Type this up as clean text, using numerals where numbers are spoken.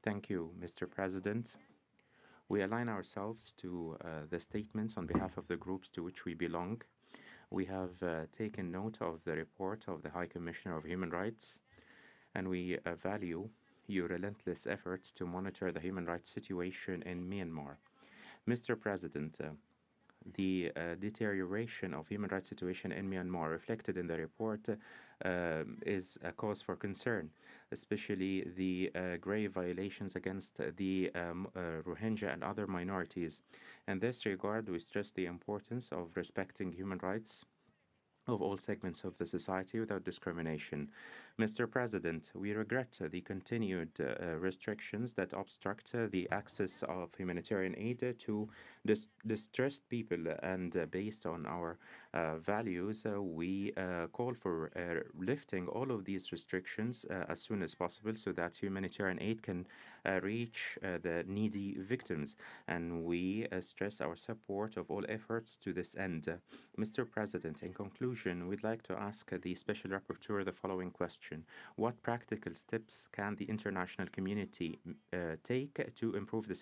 Thank you, Mr. President. We align ourselves to the statements on behalf of the groups to which we belong. We have taken note of the report of the High Commissioner of Human Rights, and we value your relentless efforts to monitor the human rights situation in Myanmar. Mr. President, the deterioration of human rights situation in Myanmar reflected in the report is a cause for concern, especially the grave violations against the Rohingya and other minorities. In this regard, we stress the importance of respecting human rights of all segments of the society without discrimination. Mr. President, we regret the continued restrictions that obstruct the access of humanitarian aid to distressed people, and based on our values, we call for lifting all of these restrictions as soon as possible so that humanitarian aid can reach the needy victims. And we stress our support of all efforts to this end. Mr. President, in conclusion, we'd like to ask the Special Rapporteur the following question. What practical steps can the international community take to improve the